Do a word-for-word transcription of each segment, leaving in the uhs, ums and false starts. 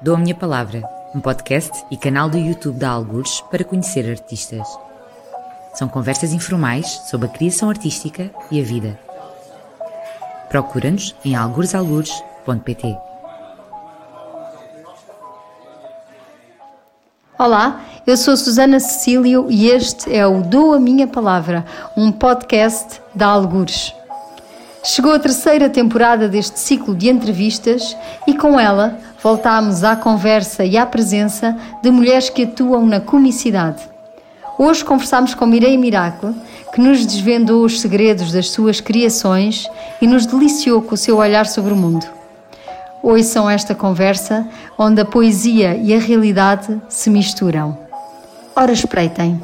Dou a Minha Palavra, um podcast e canal do YouTube da Algures para conhecer artistas. São conversas informais sobre a criação artística e a vida. Procura-nos em algures algures ponto pt. Olá, eu sou Susana Cecílio e este é o Dou a Minha Palavra, um podcast da Algures. Chegou a terceira temporada deste ciclo de entrevistas e com ela voltámos à conversa e à presença de mulheres que atuam na comicidade. Hoje conversámos com Mireia Miracle, que nos desvendou os segredos das suas criações e nos deliciou com o seu olhar sobre o mundo. Ouçam esta conversa, onde a poesia e a realidade se misturam. Ora, espreitem.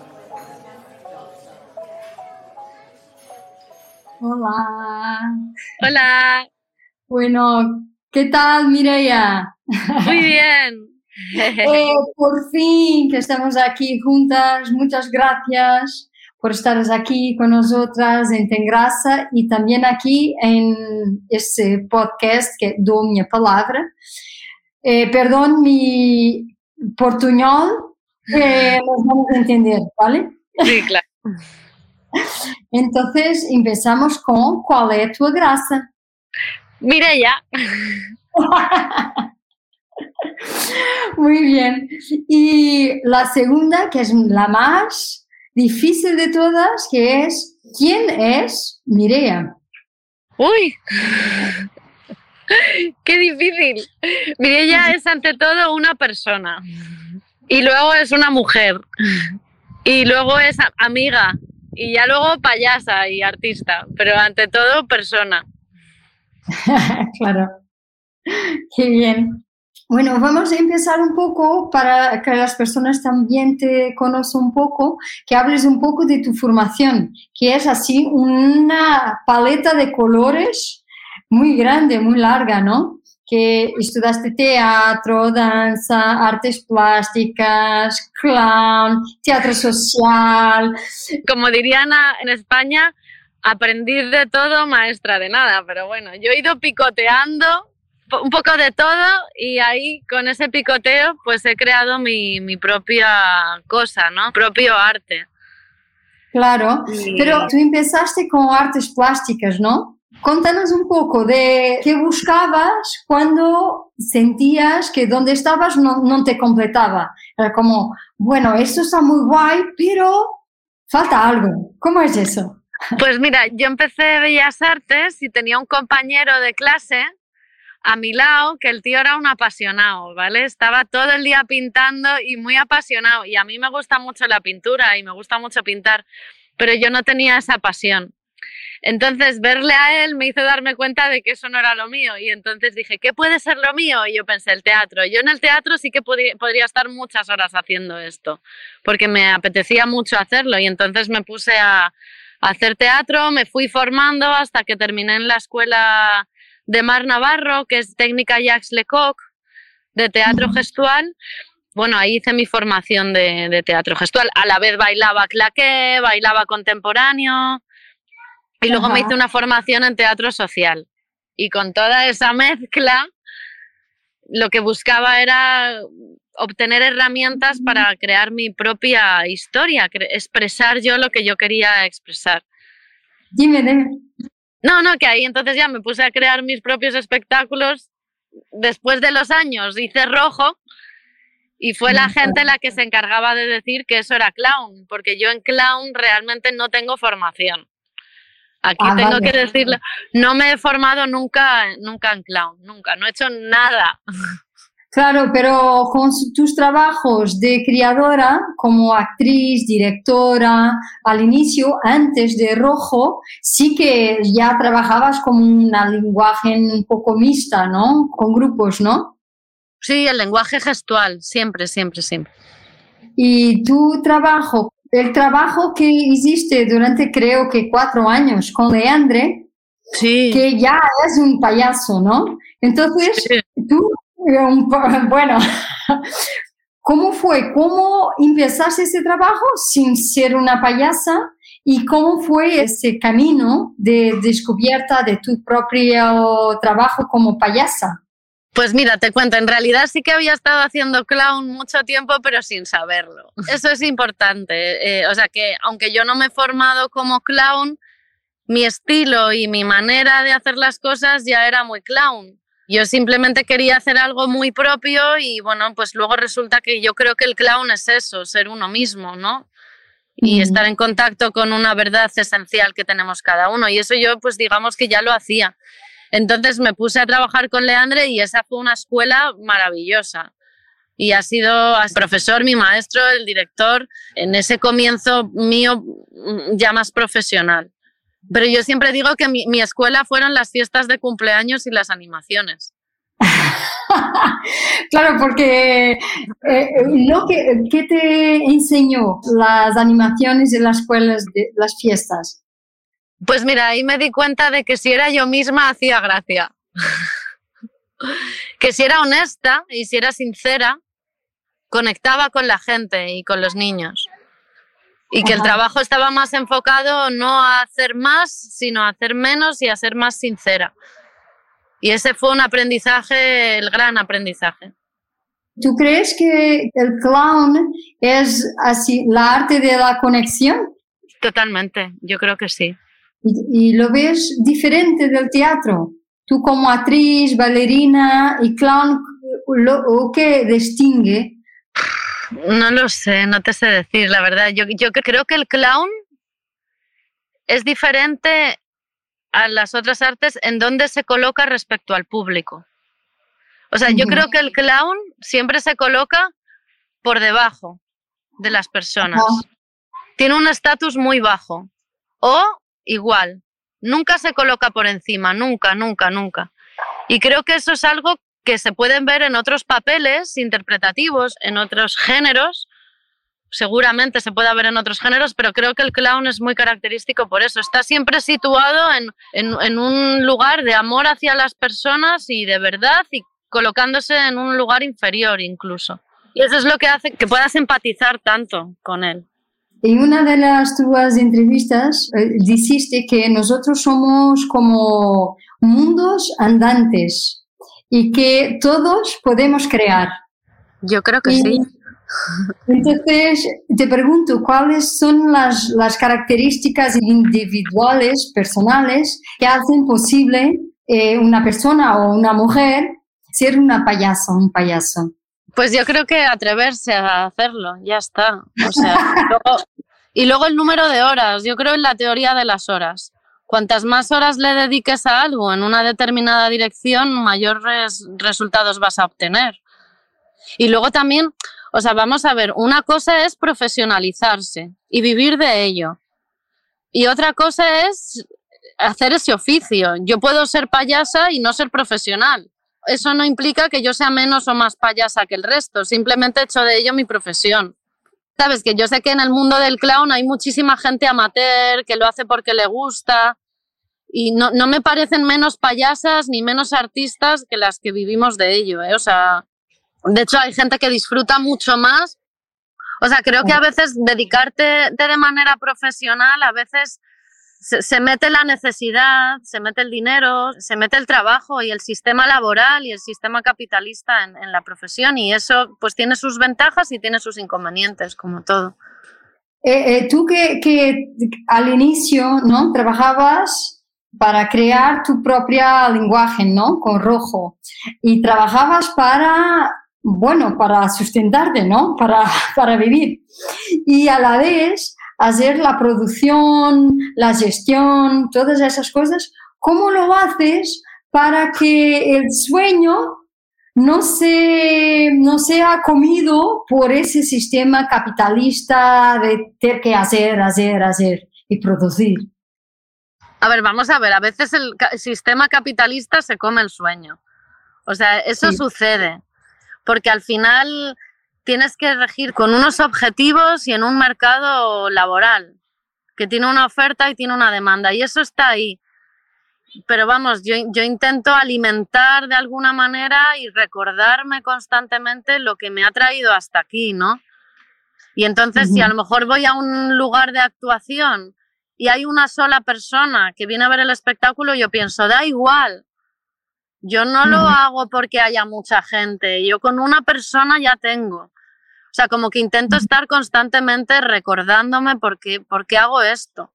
Hola. Hola. Bueno, ¿qué tal, Mireia? Muy bien. eh, por fin que estamos aquí juntas. Muchas gracias por estaros aquí con nosotras en Tengrasa y también aquí en este podcast que Dou a Minha Palavra. Eh, perdón mi portuñol, eh, nos vamos a entender, ¿vale? Sí, claro. Entonces empezamos con ¿cuál es tu gracia? Mireia. Muy bien. Y la segunda, que es la más difícil de todas, que es ¿quién es Mireia? Uy, qué difícil. Mireia es ante todo una persona y luego es una mujer y luego es amiga y ya luego payasa y artista, pero ante todo persona. Claro, qué bien. Bueno, vamos a empezar un poco para que las personas también te conozcan un poco, que hables un poco de tu formación, que es así una paleta de colores muy grande, muy larga, ¿no? Que estudiaste teatro, danza, artes plásticas, clown, teatro social. Como dirían en España, aprendiz de todo, maestra de nada, pero bueno, yo he ido picoteando un poco de todo y ahí con ese picoteo pues he creado mi, mi propia cosa, ¿no? Propio arte. Claro, y... pero tú empezaste con artes plásticas, ¿no? Contanos un poco de qué buscabas cuando sentías que donde estabas no, no te completaba. Era como, bueno, esto está muy guay, pero falta algo. ¿Cómo es eso? Pues mira, yo empecé Bellas Artes y tenía un compañero de clase a mi lado, que el tío era un apasionado, ¿vale? Estaba todo el día pintando y muy apasionado. Y a mí me gusta mucho la pintura y me gusta mucho pintar, pero yo no tenía esa pasión. Entonces, verle a él me hizo darme cuenta de que eso no era lo mío. Y entonces dije, ¿qué puede ser lo mío? Y yo pensé, el teatro. Yo en el teatro sí que podría, podría estar muchas horas haciendo esto, porque me apetecía mucho hacerlo. Y entonces me puse a, a hacer teatro, me fui formando hasta que terminé en la escuela de Mar Navarro, que es técnica Jacques Lecoq, de teatro gestual. Bueno, ahí hice mi formación de, de teatro gestual. A la vez bailaba claqué, bailaba contemporáneo y luego Ajá. me hice una formación en teatro social. Y con toda esa mezcla, lo que buscaba era obtener herramientas para crear mi propia historia, expresar yo lo que yo quería expresar. Dime, dime. No, no, que ahí entonces ya me puse a crear mis propios espectáculos. Después de los años hice Rojo y fue la gente la que se encargaba de decir que eso era clown, porque yo en clown realmente no tengo formación. Aquí ah, tengo vale. que decirlo, no me he formado nunca, nunca en clown, nunca, no he hecho nada. Claro, pero con tus trabajos de creadora, como actriz, directora, al inicio, antes de Rojo, sí que ya trabajabas con un lenguaje un poco mixta, ¿no? Con grupos, ¿no? Sí, el lenguaje gestual, siempre, siempre, siempre. Y tu trabajo, el trabajo que hiciste durante creo que cuatro años con Leandre, sí. que ya es un payaso, ¿no? Entonces, sí. tú... Bueno, ¿cómo fue? ¿Cómo empezaste ese trabajo sin ser una payasa? ¿Y cómo fue ese camino de descubierta de tu propio trabajo como payasa? Pues mira, te cuento, en realidad sí que había estado haciendo clown mucho tiempo, pero sin saberlo. Eso es importante. Eh, o sea que aunque yo no me he formado como clown, mi estilo y mi manera de hacer las cosas ya era muy clown. Yo simplemente quería hacer algo muy propio y bueno, pues luego resulta que yo creo que el clown es eso, ser uno mismo, ¿no? Y mm. estar en contacto con una verdad esencial que tenemos cada uno. Y eso yo pues digamos que ya lo hacía. Entonces me puse a trabajar con Leandre y esa fue una escuela maravillosa. Y ha sido el profesor, mi maestro, el director, en ese comienzo mío ya más profesional. Pero yo siempre digo que mi, mi escuela fueron las fiestas de cumpleaños y las animaciones. Claro, porque eh, lo que, ¿qué te enseñó las animaciones de las escuelas, de las fiestas? Pues mira, ahí me di cuenta de que si era yo misma hacía gracia. Que si era honesta y si era sincera, conectaba con la gente y con los niños. Y que Ajá. el trabajo estaba más enfocado no a hacer más, sino a hacer menos y a ser más sincera. Y ese fue un aprendizaje, el gran aprendizaje. ¿Tú crees que el clown es así la arte de la conexión? Totalmente, yo creo que sí. ¿Y, y lo ves diferente del teatro? Tú como actriz, bailarina y clown, lo, ¿o qué distingue? No lo sé, no te sé decir, la verdad. Yo, yo creo que el clown es diferente a las otras artes en donde se coloca respecto al público. O sea, yo uh-huh. creo que el clown siempre se coloca por debajo de las personas. Uh-huh. Tiene un estatus muy bajo. O igual, nunca se coloca por encima, nunca, nunca, nunca. Y creo que eso es algo que se pueden ver en otros papeles interpretativos, en otros géneros. Seguramente se puede ver en otros géneros, pero creo que el clown es muy característico por eso. Está siempre situado en, en, en un lugar de amor hacia las personas y de verdad, y colocándose en un lugar inferior incluso. Y eso es lo que hace que puedas empatizar tanto con él. En una de las tuyas entrevistas eh, dijiste que nosotros somos como mundos andantes y que todos podemos crear. Yo creo que y, sí. Entonces, te pregunto, ¿cuáles son las, las características individuales, personales, que hacen posible eh, una persona o una mujer ser una payasa, un payaso? Pues yo creo que atreverse a hacerlo, ya está. O sea, luego, y luego el número de horas, yo creo en la teoría de las horas. Cuantas más horas le dediques a algo en una determinada dirección, mayores resultados vas a obtener. Y luego también, o sea, vamos a ver, una cosa es profesionalizarse y vivir de ello. Y otra cosa es hacer ese oficio. Yo puedo ser payasa y no ser profesional. Eso no implica que yo sea menos o más payasa que el resto, simplemente he hecho de ello mi profesión. Sabes que yo sé que en el mundo del clown hay muchísima gente amateur que lo hace porque le gusta y no, no me parecen menos payasas ni menos artistas que las que vivimos de ello, ¿eh? O sea, de hecho hay gente que disfruta mucho más. O sea, creo que a veces dedicarte de, de manera profesional, a veces se, se mete la necesidad, se mete el dinero, se mete el trabajo y el sistema laboral y el sistema capitalista en, en la profesión, y eso pues tiene sus ventajas y tiene sus inconvenientes, como todo. Eh, eh, tú que, que al inicio, ¿no?, trabajabas para crear tu propia lenguaje, ¿no?, con Rojo, y trabajabas para, bueno, para sustentarte, ¿no?, para, para vivir, y a la vez hacer la producción, la gestión, todas esas cosas. ¿Cómo lo haces para que el sueño no, se, no sea comido por ese sistema capitalista de tener que hacer, hacer, hacer y producir? A ver, vamos a ver, a veces el sistema capitalista se come el sueño. O sea, eso sí sucede, porque al final tienes que regir con unos objetivos y en un mercado laboral que tiene una oferta y tiene una demanda, y eso está ahí. Pero vamos, yo, yo intento alimentar de alguna manera y recordarme constantemente lo que me ha traído hasta aquí, ¿no? Y entonces, uh-huh. si a lo mejor voy a un lugar de actuación y hay una sola persona que viene a ver el espectáculo, yo pienso, da igual. Yo no uh-huh. lo hago porque haya mucha gente, yo con una persona ya tengo. O sea, como que intento uh-huh. estar constantemente recordándome por qué, por qué hago esto.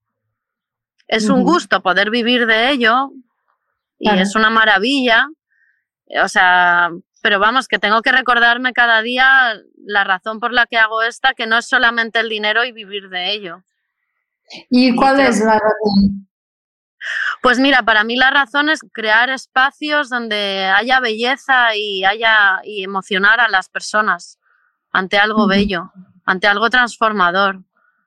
Es uh-huh. un gusto poder vivir de ello y claro. es una maravilla. O sea, pero vamos, que tengo que recordarme cada día la razón por la que hago esta, que no es solamente el dinero y vivir de ello. ¿Y cuál y es la razón? Pues mira, para mí la razón es crear espacios donde haya belleza y haya y emocionar a las personas ante algo uh-huh. bello, ante algo transformador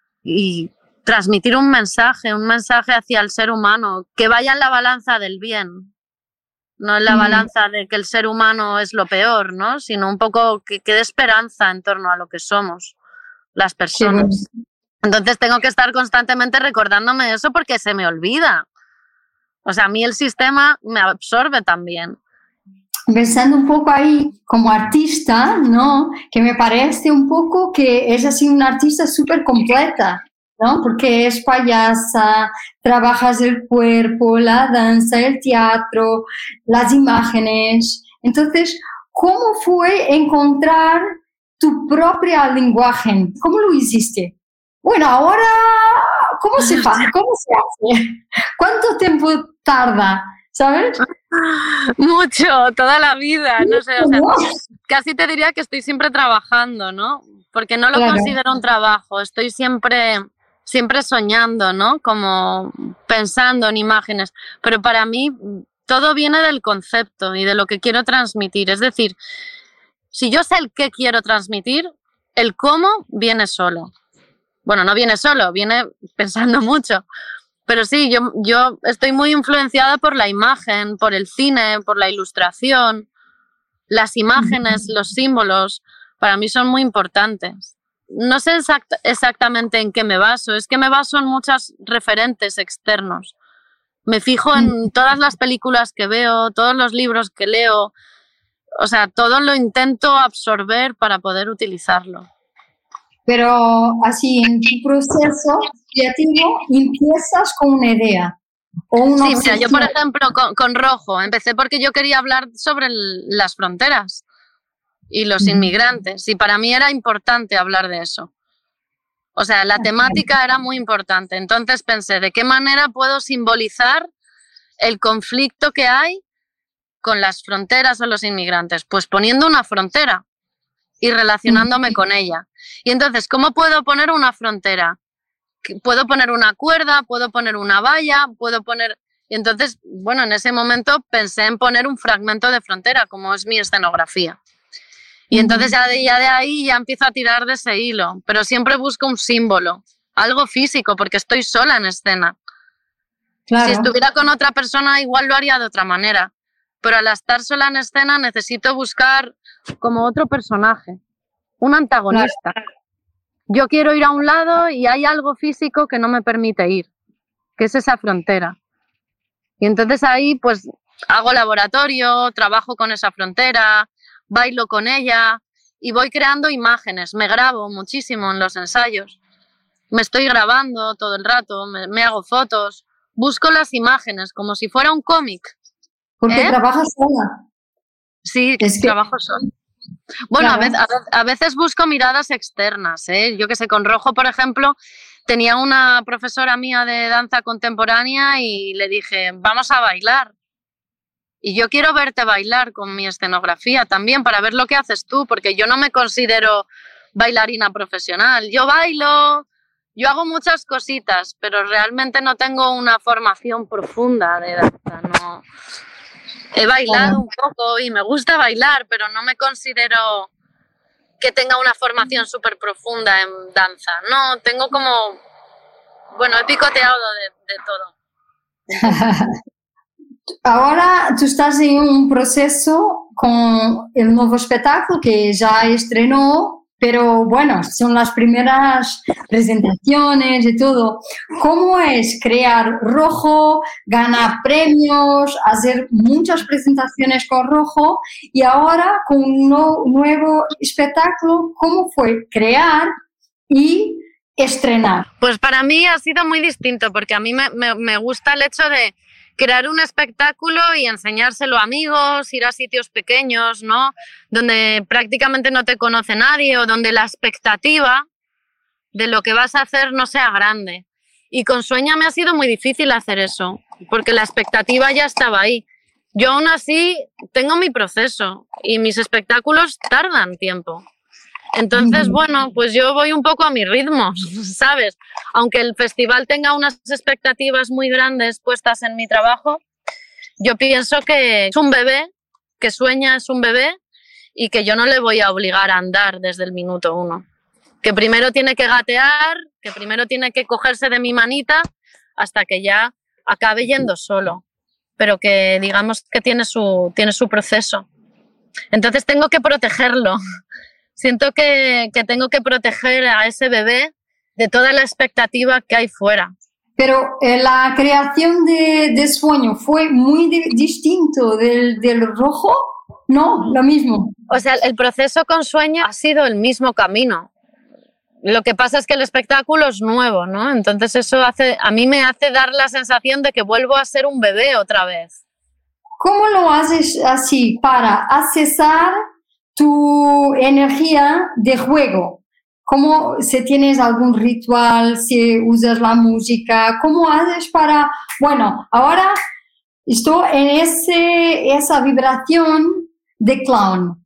y transmitir un mensaje, un mensaje hacia el ser humano, que vaya en la balanza del bien, no en la uh-huh. balanza de que el ser humano es lo peor, ¿no? Sino un poco que, que dé esperanza en torno a lo que somos las personas. Sí. Entonces tengo que estar constantemente recordándome eso porque se me olvida. O sea, a mí el sistema me absorbe también. Pensando un poco ahí como artista, ¿no? Que me parece un poco que es así una artista súper completa, ¿no? Porque es payasa, trabajas el cuerpo, la danza, el teatro, las imágenes. Entonces, ¿cómo fue encontrar tu propio lenguaje? ¿Cómo lo hiciste? Bueno, ahora, ¿cómo se hace? ¿Cómo se hace? ¿Cuánto tiempo tarda? ¿Sabes? Mucho, toda la vida, no sé, o sea, casi te diría que estoy siempre trabajando, ¿no? Porque no lo claro. considero un trabajo, estoy siempre, siempre soñando, ¿no? Como pensando en imágenes, pero para mí todo viene del concepto y de lo que quiero transmitir, es decir, si yo sé el qué quiero transmitir, el cómo viene solo. Bueno, no viene solo, viene pensando mucho. Pero sí, yo, yo estoy muy influenciada por la imagen, por el cine, por la ilustración. Las imágenes, los símbolos, para mí son muy importantes. No sé exact- exactamente en qué me baso, es que me baso en muchos referentes externos. Me fijo en todas las películas que veo, todos los libros que leo. O sea, todo lo intento absorber para poder utilizarlo. Pero así, en tu proceso creativo, empiezas con una idea o una Sí, obsesión. mira, yo por ejemplo con, con Rojo empecé porque yo quería hablar sobre el, las fronteras y los uh-huh. inmigrantes y para mí era importante hablar de eso. O sea, la temática era muy importante. Entonces pensé, ¿de qué manera puedo simbolizar el conflicto que hay con las fronteras o los inmigrantes? Pues poniendo una frontera y relacionándome con ella. Y entonces, ¿cómo puedo poner una frontera? Puedo poner una cuerda, puedo poner una valla, puedo poner... Y entonces, bueno, en ese momento pensé en poner un fragmento de frontera, como es mi escenografía. Y entonces ya de, ya de ahí ya empiezo a tirar de ese hilo, pero siempre busco un símbolo, algo físico, porque estoy sola en escena. Claro. Si estuviera con otra persona, igual lo haría de otra manera. Pero al estar sola en escena necesito buscar como otro personaje, un antagonista. Claro. Yo quiero ir a un lado y hay algo físico que no me permite ir, que es esa frontera. Y entonces ahí pues hago laboratorio, trabajo con esa frontera, bailo con ella y voy creando imágenes, me grabo muchísimo en los ensayos. Me estoy grabando todo el rato, me, me hago fotos, busco las imágenes como si fuera un cómic. Porque ¿Eh? Trabajas sola. Sí, es que... trabajo sola. Bueno, claro. a, veces, a, veces, a veces busco miradas externas, ¿eh? Yo que sé, con Rojo, por ejemplo, tenía una profesora mía de danza contemporánea y le dije, vamos a bailar. Y yo quiero verte bailar con mi escenografía también para ver lo que haces tú, porque yo no me considero bailarina profesional. Yo bailo, yo hago muchas cositas, pero realmente no tengo una formación profunda de danza, no... He bailado un poco y me gusta bailar, pero no me considero que tenga una formación súper profunda en danza. No, tengo como... Bueno, he picoteado de, de todo. Ahora tú estás en un proceso con el nuevo espectáculo que ya estrenó, pero bueno, son las primeras presentaciones y todo. ¿Cómo es crear Rojo, ganar premios, hacer muchas presentaciones con Rojo y ahora con un no, nuevo espectáculo? ¿Cómo fue crear y estrenar? Pues para mí ha sido muy distinto porque a mí me, me, me gusta el hecho de crear un espectáculo y enseñárselo a amigos, ir a sitios pequeños, ¿no? Donde prácticamente no te conoce nadie o donde la expectativa de lo que vas a hacer no sea grande. Y con Sueña me ha sido muy difícil hacer eso, porque la expectativa ya estaba ahí. Yo aún así tengo mi proceso y mis espectáculos tardan tiempo. Entonces, bueno, pues yo voy un poco a mi ritmo, ¿sabes? Aunque el festival tenga unas expectativas muy grandes puestas en mi trabajo, yo pienso que es un bebé, que Sueña es un bebé y que yo no le voy a obligar a andar desde el minuto uno. Que primero tiene que gatear, que primero tiene que cogerse de mi manita hasta que ya acabe yendo solo. Pero que digamos que tiene su, tiene su proceso. Entonces tengo que protegerlo. Siento que, que tengo que proteger a ese bebé de toda la expectativa que hay fuera. Pero eh, la creación de, de Sueño fue muy di- distinto del, del Rojo, ¿no? Lo mismo. O sea, el proceso con Sueño ha sido el mismo camino. Lo que pasa es que el espectáculo es nuevo, ¿no? Entonces eso hace, a mí me hace dar la sensación de que vuelvo a ser un bebé otra vez. ¿Cómo lo haces así para accesar tu energía de juego? ¿Cómo, si tienes algún ritual, si usas la música, cómo haces para, bueno, ahora estoy en ese, esa vibración de clown?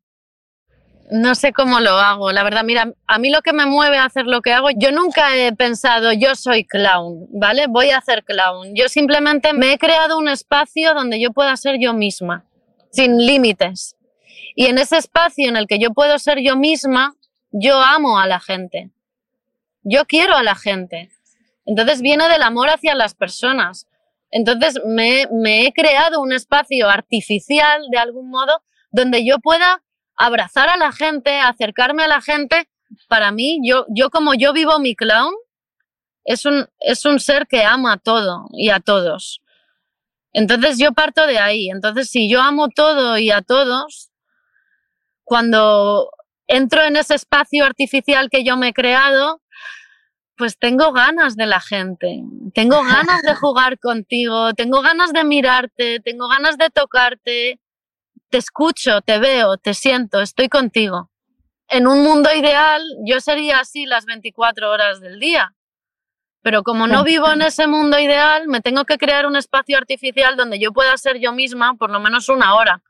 No sé cómo lo hago, la verdad, mira, a mí lo que me mueve a hacer lo que hago, yo nunca he pensado yo soy clown, ¿vale? Voy a hacer clown. Yo simplemente me he creado un espacio donde yo pueda ser yo misma, sin límites. Y en ese espacio en el que yo puedo ser yo misma, yo amo a la gente. Yo quiero a la gente. Entonces viene del amor hacia las personas. Entonces me, me he creado un espacio artificial, de algún modo, donde yo pueda abrazar a la gente, acercarme a la gente. Para mí, yo, yo como yo vivo mi clown, es un, es un ser que ama a todo y a todos. Entonces yo parto de ahí. Entonces si yo amo todo y a todos, cuando entro en ese espacio artificial que yo me he creado, pues tengo ganas de la gente, tengo ganas de jugar contigo, tengo ganas de mirarte, tengo ganas de tocarte. Te escucho, te veo, te siento, estoy contigo. En un mundo ideal yo sería así las veinticuatro horas del día, pero como no vivo en ese mundo ideal, me tengo que crear un espacio artificial donde yo pueda ser yo misma por lo menos una hora.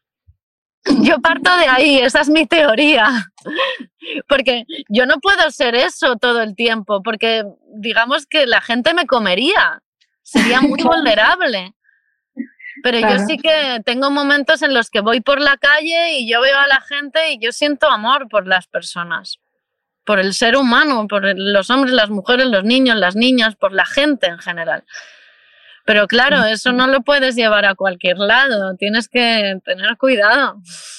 Yo parto de ahí, esa es mi teoría, porque yo no puedo ser eso todo el tiempo, porque digamos que la gente me comería, sería muy vulnerable. Pero claro, yo sí que tengo momentos en los que voy por la calle y yo veo a la gente y yo siento amor por las personas, por el ser humano, por los hombres, las mujeres, los niños, las niñas, por la gente en general. Pero claro, eso no lo puedes llevar a cualquier lado, tienes que tener cuidado.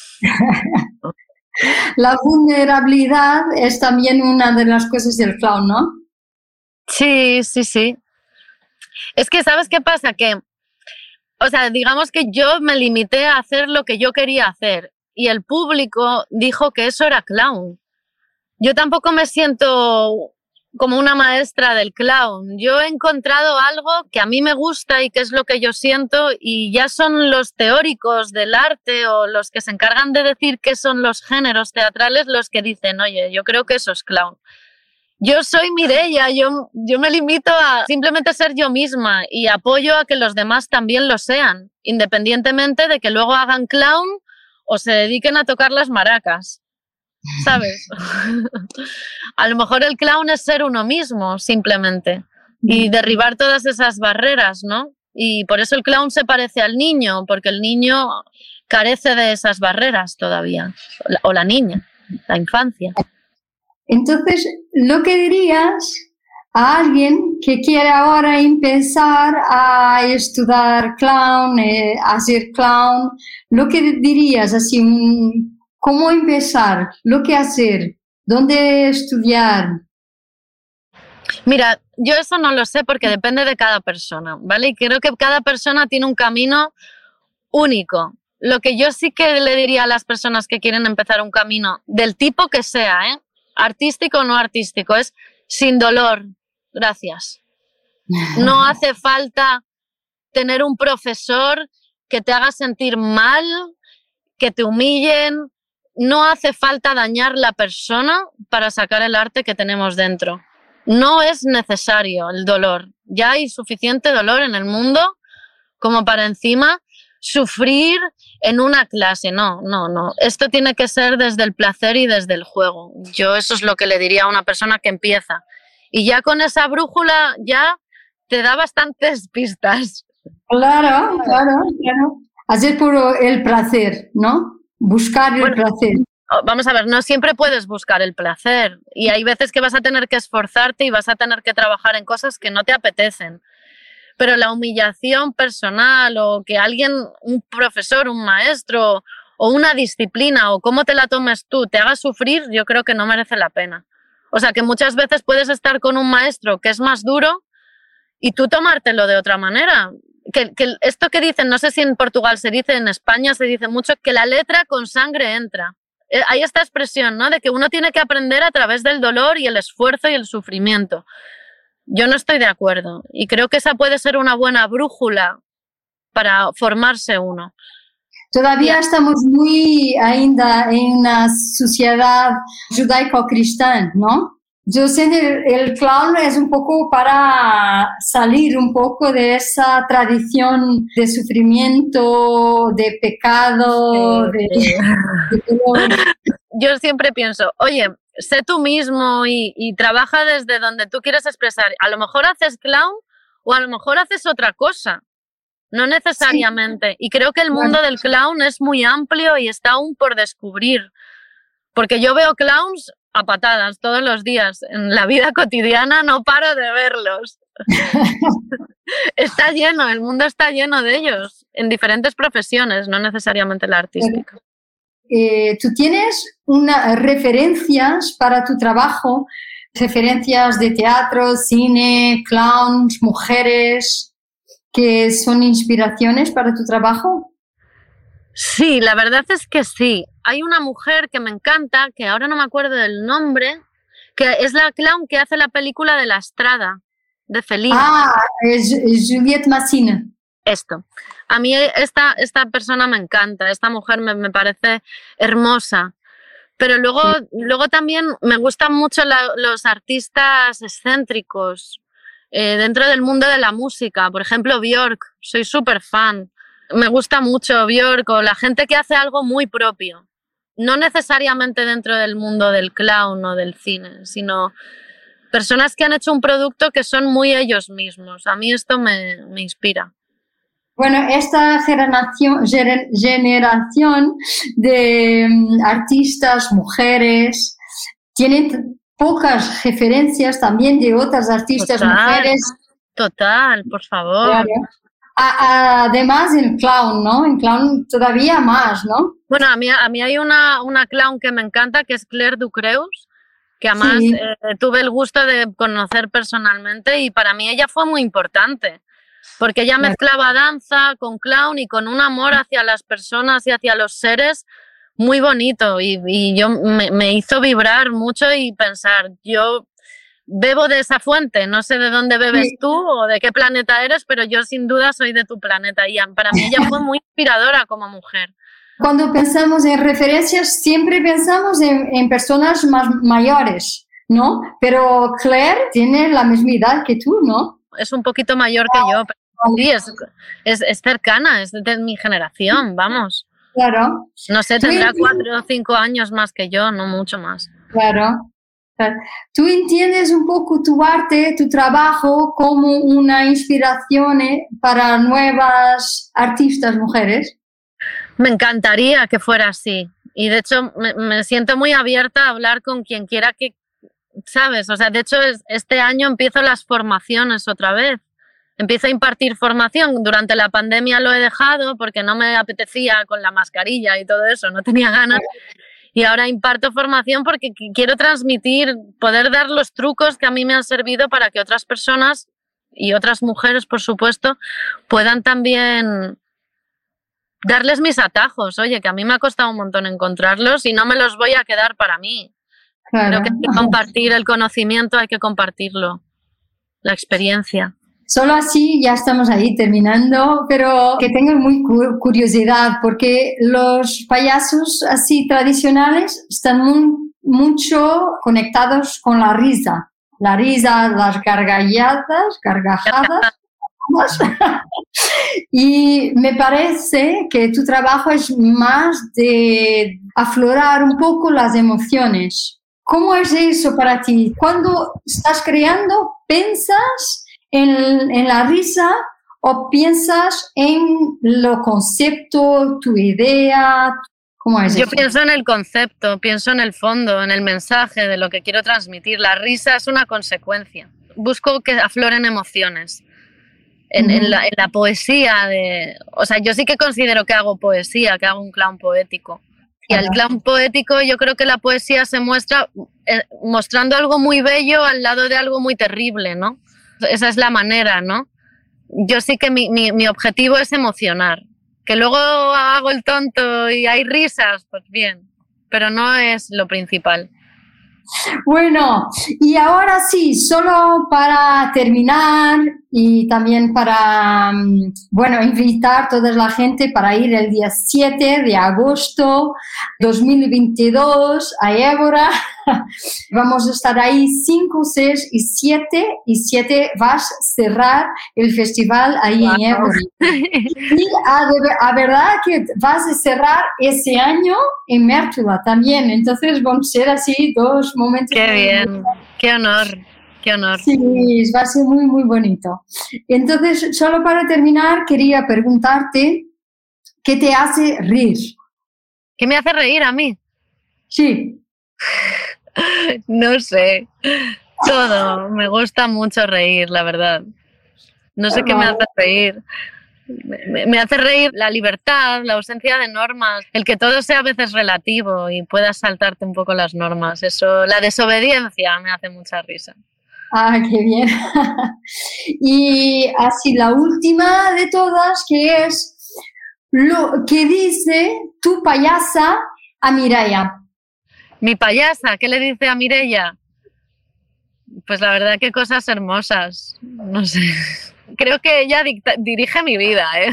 La vulnerabilidad es también una de las cosas del clown, ¿no? Sí, sí, sí. Es que, ¿sabes qué pasa? Que O sea, digamos que yo me limité a hacer lo que yo quería hacer y el público dijo que eso era clown. Yo tampoco me siento como una maestra del clown. Yo he encontrado algo que a mí me gusta y que es lo que yo siento y ya son los teóricos del arte o los que se encargan de decir qué son los géneros teatrales los que dicen, oye, yo creo que eso es clown. Yo soy Mireia, yo, yo me limito a simplemente ser yo misma y apoyo a que los demás también lo sean, independientemente de que luego hagan clown o se dediquen a tocar las maracas, ¿sabes? A lo mejor el clown es ser uno mismo, simplemente, y derribar todas esas barreras, ¿no? Y por eso el clown se parece al niño, porque el niño carece de esas barreras todavía, o la niña, la infancia. Entonces, lo que dirías a alguien que quiere ahora empezar a estudiar clown, eh, a ser clown, lo que dirías así, un, cómo empezar, lo que hacer, dónde estudiar. Mira, yo eso no lo sé porque depende de cada persona, ¿vale? Y creo que cada persona tiene un camino único. Lo que yo sí que le diría a las personas que quieren empezar un camino, del tipo que sea, ¿eh? Artístico o no artístico, es sin dolor, gracias. No hace falta tener un profesor que te haga sentir mal, que te humillen. No hace falta dañar la persona para sacar el arte que tenemos dentro. No es necesario el dolor. Ya hay suficiente dolor en el mundo como para encima sufrir en una clase. No, no, no. Esto tiene que ser desde el placer y desde el juego. Yo eso es lo que le diría a una persona que empieza. Y ya con esa brújula ya te da bastantes pistas. Claro, claro, claro. Hacer por el placer, ¿no? Buscar el bueno, placer. Vamos a ver, no siempre puedes buscar el placer y hay veces que vas a tener que esforzarte y vas a tener que trabajar en cosas que no te apetecen. Pero la humillación personal o que alguien, un profesor, un maestro o una disciplina o cómo te la tomes tú te haga sufrir, yo creo que no merece la pena. O sea, que muchas veces puedes estar con un maestro que es más duro y tú tomártelo de otra manera. Que, que esto que dicen, no sé si en Portugal se dice, en España se dice mucho, que la letra con sangre entra. Eh, hay esta expresión, ¿no? De que uno tiene que aprender a través del dolor y el esfuerzo y el sufrimiento. Yo no estoy de acuerdo y creo que esa puede ser una buena brújula para formarse uno. Todavía estamos muy ainda en una sociedad judaico-cristiana, ¿no? Yo sé que el clown es un poco para salir un poco de esa tradición de sufrimiento, de pecado, de, de todo. Yo siempre pienso, oye, sé tú mismo y, y trabaja desde donde tú quieres expresar. A lo mejor haces clown o a lo mejor haces otra cosa, no necesariamente. Sí. Y creo que el mundo bueno. del clown es muy amplio y está aún por descubrir. Porque yo veo clowns a patadas todos los días. En la vida cotidiana no paro de verlos. Está lleno, el mundo está lleno de ellos, en diferentes profesiones, no necesariamente la artística. Eh, ¿Tú tienes unas referencias para tu trabajo? Referencias de teatro, cine, clowns, mujeres, que son inspiraciones para tu trabajo? Sí, la verdad es que sí. Hay una mujer que me encanta, que ahora no me acuerdo del nombre, que es la clown que hace la película de La Estrada, de Fellini. Ah, es, es Juliette Masina. Esto. A mí esta, esta persona me encanta, esta mujer me, me parece hermosa. Pero luego, sí. luego también me gustan mucho la, los artistas excéntricos eh, dentro del mundo de la música. Por ejemplo, Björk, soy súper fan. Me gusta mucho Björk o la gente que hace algo muy propio. No necesariamente dentro del mundo del clown o del cine, sino personas que han hecho un producto que son muy ellos mismos. A mí esto me, me inspira. Bueno, esta generación, generación de artistas, mujeres, tienen pocas referencias también de otras artistas total, mujeres. Total, por favor. Claro. A, además en clown, ¿no? En clown todavía más, ¿no? Bueno, a mí, a mí hay una, una clown que me encanta, que es Claire Ducreus, que además sí. eh, tuve el gusto de conocer personalmente y para mí ella fue muy importante. Porque ella mezclaba danza con clown y con un amor hacia las personas y hacia los seres muy bonito. Y, y yo me, me hizo vibrar mucho y pensar, yo bebo de esa fuente, no sé de dónde bebes sí. tú o de qué planeta eres, pero yo sin duda soy de tu planeta. Y para mí ella fue muy inspiradora como mujer. Cuando pensamos en referencias, siempre pensamos en, en personas más mayores, ¿no? Pero Claire tiene la misma edad que tú, ¿no? Es un poquito mayor que yo, pero sí, es, es, es cercana, es de mi generación, vamos. Claro. No sé, tendrá cuatro o cinco años más que yo, no mucho más. Claro. ¿Tú entiendes un poco tu arte, tu trabajo como una inspiración para nuevas artistas mujeres? Me encantaría que fuera así. Y de hecho me, me siento muy abierta a hablar con quien quiera que, ¿sabes? O sea, de hecho es, este año empiezo las formaciones otra vez. Empiezo a impartir formación. Durante la pandemia lo he dejado porque no me apetecía con la mascarilla y todo eso, no tenía ganas. Y ahora imparto formación porque quiero transmitir, poder dar los trucos que a mí me han servido para que otras personas y otras mujeres, por supuesto, puedan también darles mis atajos. Oye, que a mí me ha costado un montón encontrarlos y no me los voy a quedar para mí. Claro. Creo que hay que compartir el conocimiento, hay que compartirlo, la experiencia. Solo así ya estamos ahí terminando, pero que tengo muy cu- curiosidad porque los payasos así tradicionales están muy, mucho conectados con la risa. La risa, las gargalladas, gargajadas. Y me parece que tu trabajo es más de aflorar un poco las emociones. ¿Cómo es eso para ti? Cuando estás creando, ¿piensas en, en la risa o piensas en lo concepto, tu idea? ¿Cómo es Yo eso? pienso en el concepto, pienso en el fondo, en el mensaje de lo que quiero transmitir. La risa es una consecuencia. Busco que afloren emociones. En, uh-huh. en, la, en la poesía, de, o sea, yo sí que considero que hago poesía, que hago un clown poético. Y al clown poético yo creo que la poesía se muestra eh, mostrando algo muy bello al lado de algo muy terrible, ¿no? Esa es la manera, ¿no? Yo sí que mi, mi, mi objetivo es emocionar. Que luego hago el tonto y hay risas, pues bien, pero no es lo principal. Bueno, y ahora sí, solo para terminar y también para, bueno, invitar a toda la gente para ir el día siete de agosto dos mil veintidós a Évora. Vamos a estar ahí cinco, seis y siete, y siete vas a cerrar el festival ahí wow. en Évora. Y a, a verdad que vas a cerrar ese año en Mértola también, entonces van a ser así dos momentos. Qué bien, qué honor, qué honor. Sí, va a ser muy, muy bonito. Entonces, solo para terminar, quería preguntarte, ¿qué te hace reír? ¿Qué me hace reír a mí? Sí. No sé, todo, me gusta mucho reír, la verdad. No sé qué me hace reír. Me, me hace reír la libertad, la ausencia de normas, el que todo sea a veces relativo y puedas saltarte un poco las normas. Eso, la desobediencia me hace mucha risa. Ah, qué bien. Y así la última de todas, que es lo que dice tu payasa a Mireia. Mi payasa, ¿qué le dice a Mireia? Pues la verdad que cosas hermosas, no sé. Creo que ella dicta, dirige mi vida, ¿eh?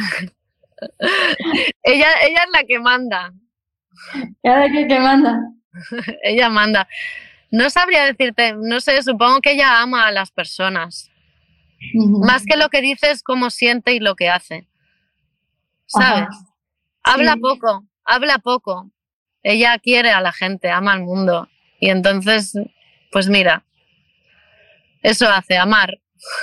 ella, ella es la que manda. ¿Ella es la que manda? Ella manda. No sabría decirte, no sé, supongo que ella ama a las personas. Uh-huh. Más que lo que dice es cómo siente y lo que hace. ¿Sabes? Uh-huh. Habla sí. poco, habla poco. Ella quiere a la gente, ama al mundo. Y entonces, pues mira, eso hace, amar.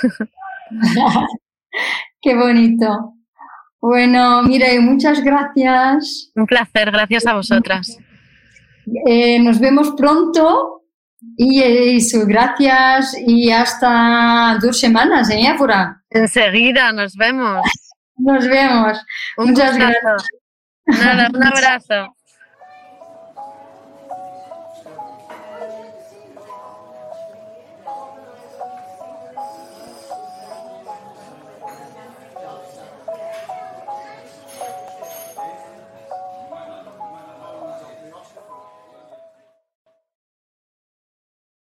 Qué bonito. Bueno, mire, muchas gracias. Un placer, gracias a vosotras. Eh, nos vemos pronto y eso, gracias y hasta dos semanas en Évora. Enseguida, nos vemos. Nos vemos. Un muchas gustazo. gracias. Nada, un abrazo.